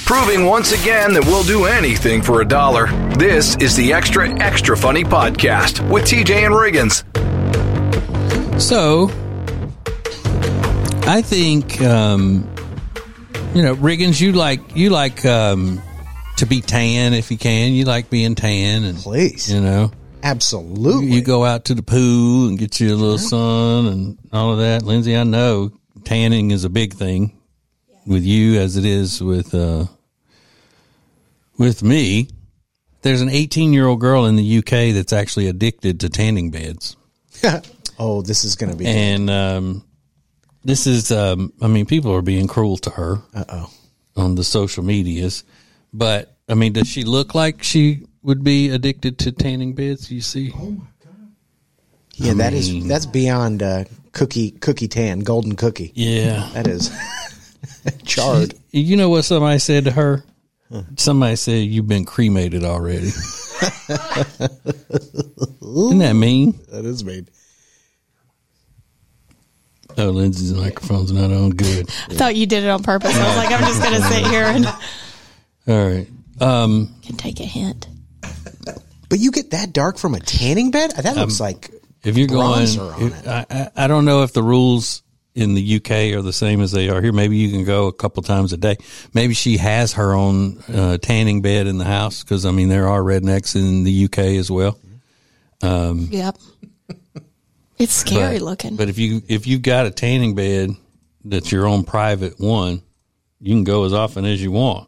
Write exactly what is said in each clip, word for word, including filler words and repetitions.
Proving once again that we'll do anything for a dollar. This is the Extra, Extra Funny Podcast with T J and Riggins. So, I think, um, you know, Riggins, you like, you like um, to be tan if you can. You like being tan. And, Please. You know. Absolutely. You go out to the pool and get you a little sun and all of that. Lindsay, I know tanning is a big thing with you as it is with uh, with me. There's an eighteen-year-old girl in the U K that's actually addicted to tanning beds. Oh, this is going to be... And um, this is, um, I mean, people are being cruel to her Uh-oh. on the social medias. But, I mean, does she look like she would be addicted to tanning beds, you see? Oh, my God. Yeah, I that mean, is, that's beyond uh, cookie cookie tan, golden cookie. Yeah. That is charred. You know what somebody said to her? Huh. Somebody said, you've been cremated already. Isn't that mean? That is mean. Oh, Lindsay's microphone's not on. Good. I thought you did it on purpose. I was like, I'm just going to sit here and... All right. Um, can take a hint. But you get that dark from a tanning bed? That looks um, like if you're going, if, I, I, I don't know if the rules in the U K are the same as they are here. Maybe you can go a couple times a day. Maybe she has her own uh, tanning bed in the house because, I mean, there are rednecks in the U K as well. Um, yep. It's scary but, looking. But if you if you got a tanning bed that's your own private one, you can go as often as you want.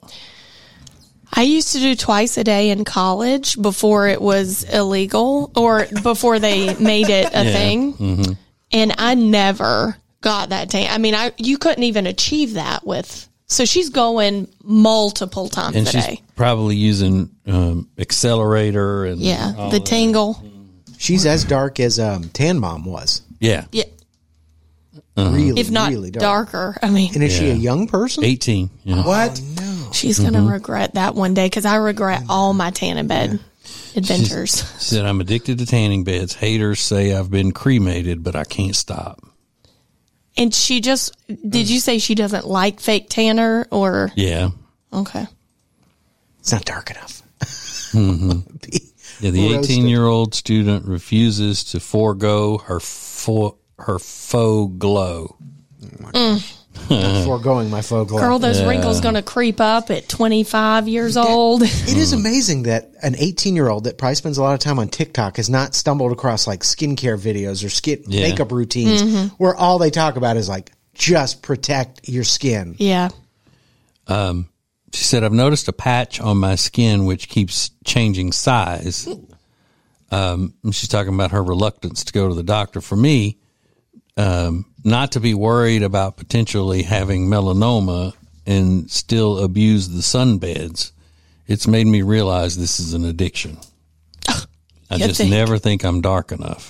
I used to do twice a day in college before it was illegal or before they made it a yeah. thing. Mm-hmm. And I never got that tan. I mean, I you couldn't even achieve that with. So she's going multiple times and a she's day. Probably using um, accelerator and yeah, the tingle. She's as dark as um, Tan Mom was. Yeah. Yeah. Uh-huh. Really, if not really dark. darker. I mean, and is yeah. she a young person? eighteen. Yeah. What? Oh, no. She's going to mm-hmm. regret that one day because I regret all my tanning bed yeah. adventures. She's, she said, I'm addicted to tanning beds. Haters say I've been cremated, but I can't stop. And she just, did you say she doesn't like fake tanner or? Yeah. Okay. It's not dark enough. Mm-hmm. Yeah, the eighteen-year-old student refuses to forego her fo- her faux glow. Oh mm. Foregoing my faux glow. Girl, those yeah. wrinkles going to creep up at twenty-five years old. It is amazing that an eighteen-year-old that probably spends a lot of time on TikTok has not stumbled across like skincare videos or skin yeah. makeup routines mm-hmm. where all they talk about is like just protect your skin. Yeah. Um. She said, I've noticed a patch on my skin which keeps changing size. Um, she's talking about her reluctance to go to the doctor. For me, um, not to be worried about potentially having melanoma and still abuse the sunbeds, it's made me realize this is an addiction. I just think. never think I'm dark enough.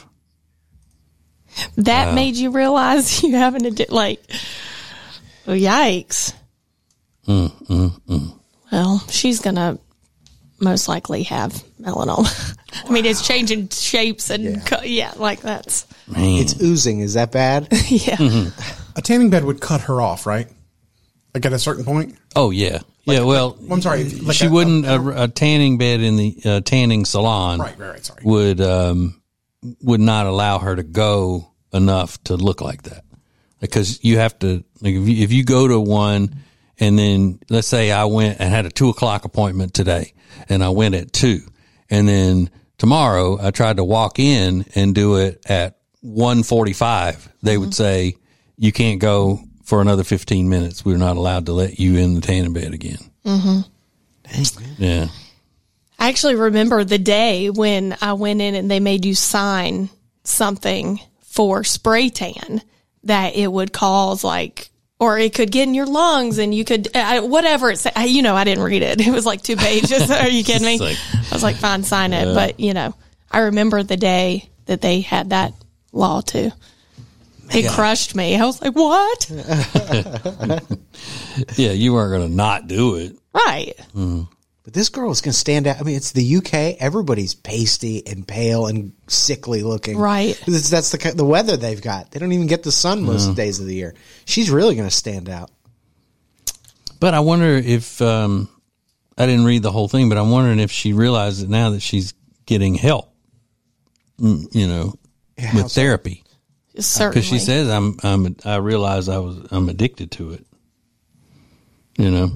That uh, made you realize you have an addiction? Like, oh, yikes. Mm, mm, mm. Well, she's going to most likely have melanoma. Wow. I mean, it's changing shapes and, yeah, co- yeah like that's. Man. It's oozing. Is that bad? yeah. Mm-hmm. A tanning bed would cut her off, right? Like at a certain point? Oh, yeah. Like, yeah, well, like, I'm sorry. Like she a, wouldn't, a, a, a tanning bed in the uh, tanning salon right, right, right, sorry. would, um, would not allow her to go enough to look like that. Because you have to, like, if you, if you go to one, and then let's say I went and had a two o'clock appointment today and I went at two, and then tomorrow I tried to walk in and do it at one forty-five. They mm-hmm. would say, you can't go for another fifteen minutes. We're not allowed to let you in the tanning bed again. Mm-hmm. Dang, yeah. I actually remember the day when I went in and they made you sign something for spray tan that it would cause like, or it could get in your lungs and you could, uh, whatever it said. You know, I didn't read it. It was like two pages. Are you kidding me? Like, I was like, fine, sign it. Yeah. But, you know, I remember the day that they had that law too. It yeah. crushed me. I was like, what? Yeah, you weren't going to not do it. Right. Mm. But this girl is going to stand out. I mean, it's the U K. Everybody's pasty and pale and sickly looking. Right. That's, that's the the weather they've got. They don't even get the sun most yeah. days of the year. She's really going to stand out. But I wonder if um, I didn't read the whole thing, but I'm wondering if she realizes it now that she's getting help, mm, you know, Yeah, with how so? therapy. Certainly. Because she says, "I'm, I'm, I realize I was, I'm addicted to it." You know.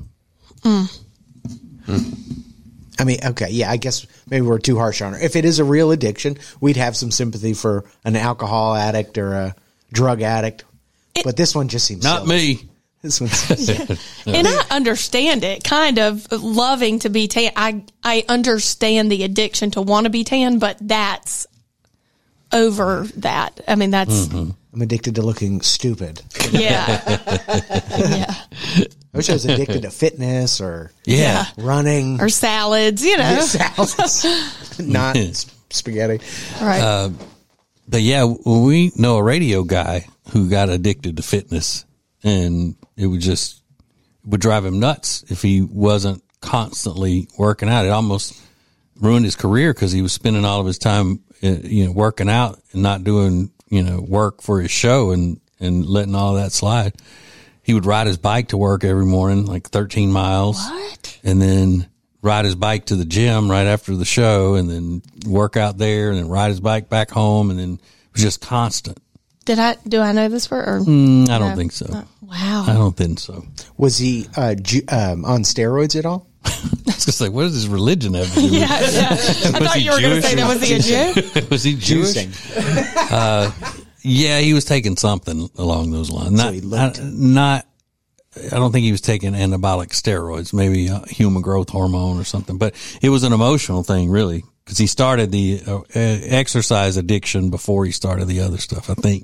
I mean, okay, yeah, I guess maybe we're too harsh on her. If it is a real addiction, we'd have some sympathy for an alcohol addict or a drug addict. But this one just seems Not silly. me. This one's And I understand it, kind of loving to be tan. I I understand the addiction to want to be tan, but that's over that. I mean, that's I'm addicted to looking stupid. yeah, yeah, I wish I was addicted to fitness or Yeah. running or salads, you know, salads, not s- spaghetti. right? But yeah, we know a radio guy who got addicted to fitness, and it would just would drive him nuts if he wasn't constantly working out. It almost ruined his career because he was spending all of his time, uh, you know, working out and not doing, you know, work for his show and, and letting all that slide. He would ride his bike to work every morning, like thirteen miles. What? And then ride his bike to the gym right after the show, and then work out there, and then ride his bike back home, and then it was just constant. Did I do I know this for? Or, Mm, I don't No. think so. wow. I don't think so. Was he uh, ju- um, on steroids at all? I was gonna say, what does his religion have to do with Yeah, yeah. I thought he you were going to Jewish say that or- was he a Jew? it? Was he Jewish? Juicing. Yeah, he was taking something along those lines. Not, he looked- I, not. I don't think he was taking anabolic steroids, maybe a human growth hormone or something. But it was an emotional thing, really, because he started the uh, exercise addiction before he started the other stuff, I think.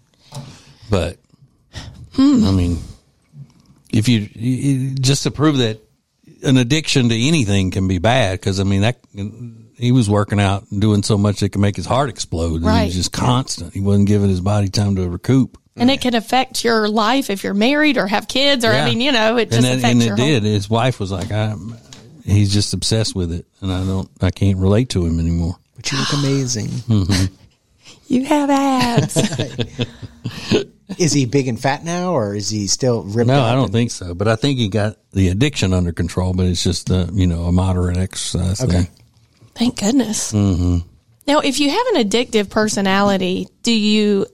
But I mean, if you, you just to prove that an addiction to anything can be bad, because I mean that he was working out and doing so much that could make his heart explode. And He Right. was just constant. He wasn't giving his body time to recoup. And it can affect your life if you're married or have kids, or Yeah. I mean, you know, it just and, that, affects and it your whole- did. His wife was like, I, he's just obsessed with it, and I don't, I can't relate to him anymore. But you look amazing. You have abs. Is he big and fat now, or is he still ripped No, up I don't and- think so. But I think he got the addiction under control. But it's just, uh, you know, a moderate exercise Okay. thing. Thank goodness. Mm-hmm. Now, if you have an addictive personality, do you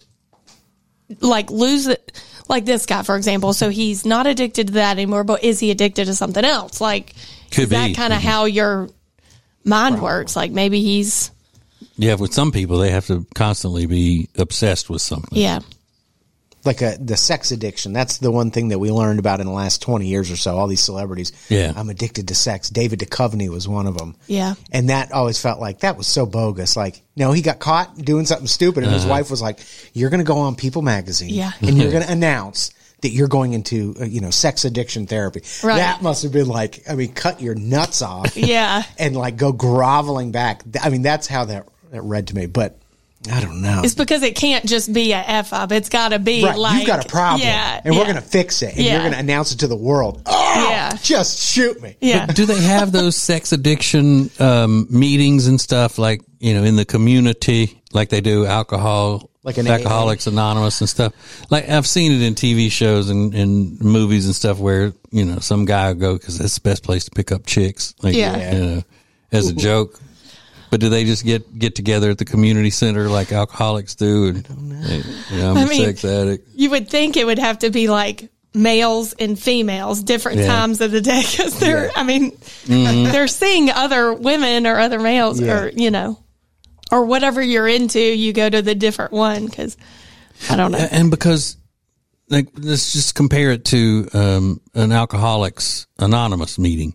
like lose it? Like this guy, for example. So he's not addicted to that anymore, but is he addicted to something else? Like, Could is that be. kind of how your mind works? Like maybe he's, Yeah, with some people, they have to constantly be obsessed with something. yeah. like a the sex addiction. That's the one thing that we learned about in the last twenty years or so. All these celebrities. Yeah. I'm addicted to sex. David Duchovny was one of them. Yeah. And that always felt like that was so bogus. Like, no, he got caught doing something stupid, and his Uh-huh. wife was like, "You're going to go on People Magazine, Yeah. and you're going to announce that you're going into uh, you know sex addiction therapy." Right. That must have been like, I mean, cut your nuts off, Yeah. and like go groveling back. I mean, that's how that that read to me, but. I don't know. It's because it can't just be a F up. It's got to be Right, like, you've got a problem, Yeah. and we're yeah, going to fix it, and Yeah. you're going to announce it to the world. Oh, Yeah. just shoot me. Yeah. Do they have those sex addiction um, meetings and stuff like, you know, in the community, like they do alcohol, Like an Alcoholics Anonymous and stuff? Like I've seen it in T V shows and, and movies and stuff where, you know, some guy will go because that's the best place to pick up chicks. Like, Yeah. you know, as a joke. But do they just get, get together at the community center like alcoholics do? And, I don't know. Hey, you know, I'm I a mean, sex addict. You would think it would have to be like males and females, different Yeah. times of the day, because they're, Yeah. I mean, Mm-hmm. they're seeing other women or other males, Yeah. or you know, or whatever you're into. You go to the different one because I don't know. And because, like, let's just compare it to um, an Alcoholics Anonymous meeting.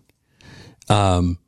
Um,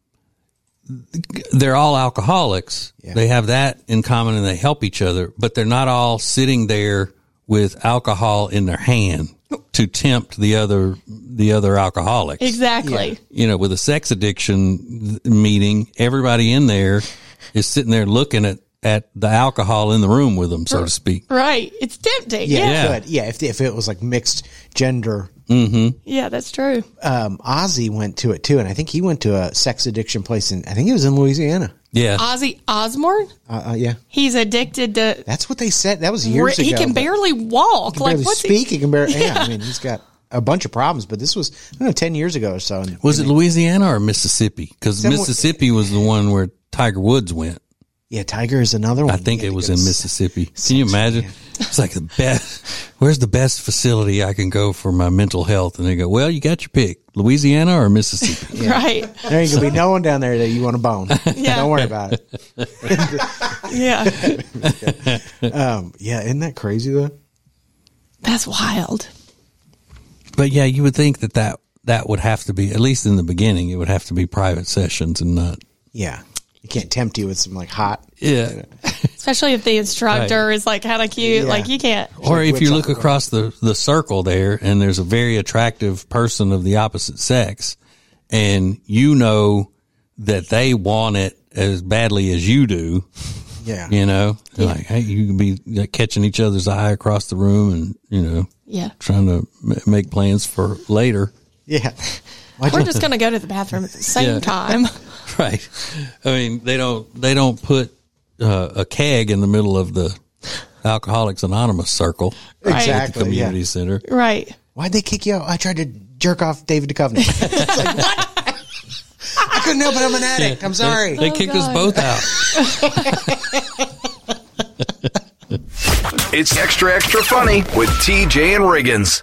they're all alcoholics. Yeah. They have that in common, and they help each other. But they're not all sitting there with alcohol in their hand to tempt the other the other alcoholics. Exactly. You know, with a sex addiction meeting, everybody in there is sitting there looking at, at the alcohol in the room with them, so to speak. Right. It's tempting. Yeah, Yeah. Yeah. good. Yeah, if if it was like mixed gender, Yeah, that's true. um, Ozzy went to it too, and I think he went to a sex addiction place in. I think it was in Louisiana. Yeah. Ozzy Osbourne, Uh, uh, yeah, he's addicted to. that's what they said. That was years he ago. can but barely walk. he can like barely what's speak. He, can barely. Yeah. Yeah. I mean, he's got. a bunch of problems, but this was I don't know ten years ago or so. And, Was it and Louisiana or Mississippi? Because Somewhere- Mississippi was the one where Tiger Woods went. yeah, Tiger is another one. I think He had it to was go in to- Mississippi. Can you imagine? It's like the best. Where's the best facility I can go for my mental health? And they go, well, you got your pick, Louisiana or Mississippi. Right. There ain't gonna be no one down there that you want to bone. Yeah. Don't worry about it. Yeah. Um, yeah, isn't that crazy though? That's wild. But yeah, you would think that, that that would have to be, at least in the beginning, it would have to be private sessions and not. Yeah, you can't tempt you with some like hot. Yeah. Especially if the instructor is like kind of cute. Yeah. Like you can't. Or if you whips look up the- across the, the circle there and there's a very attractive person of the opposite sex and you know that they want it as badly as you do, Yeah, you know, like, hey, you can be like, catching each other's eye across the room and, you know, Yeah. trying to m- make plans for later. yeah. Why'd We're you- just going to go to the bathroom at the same Yeah. time. Right. I mean, they don't, they don't put uh, a keg in the middle of the Alcoholics Anonymous circle Right. at the Exactly. community Yeah. center. Right. Why'd they kick you out? I tried to jerk off David Duchovny. It's like, what? I couldn't help it. I'm an addict. I'm sorry. They kicked us God. both out. It's Extra Extra Funny with T J and Riggins.